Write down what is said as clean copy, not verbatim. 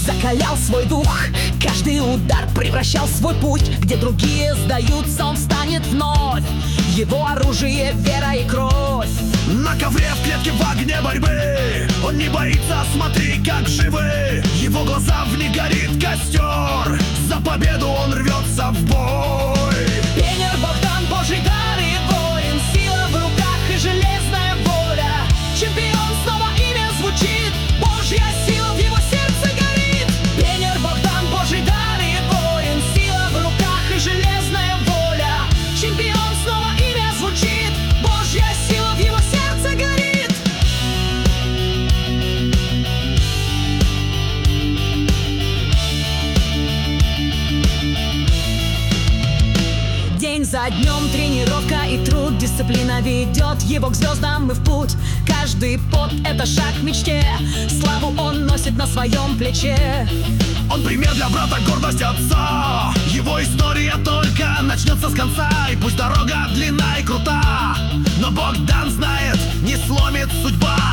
закалял свой дух, каждый удар превращал в свой путь. Где другие сдаются, он встанет вновь. Его оружие — вера и кровь. На ковре в клетке в огне борьбы он не боится, смотри, как живы. Его глаза, в них горит костер. За победу он рвется в бой. Пионер Богдан, Божий дар и воин, сила в руках и железная воля. Чемпион, снова имя звучит, Божья сила в его сердце горит. Пионер Богдан, Божий дар и воин, сила в руках и железная воля. Чемпион, снова имя звучит, Божья сила в его сердце горит. День за днем тренировка и труд, дисциплина ведет его к звездам и в путь. Каждый пот — это шаг к мечте, славу он носит на своем плече. Он пример для брата, гордость отца. Его история только начнется с конца. И пусть дорога длинна и крута, но Богдан знает, не сломит судьба.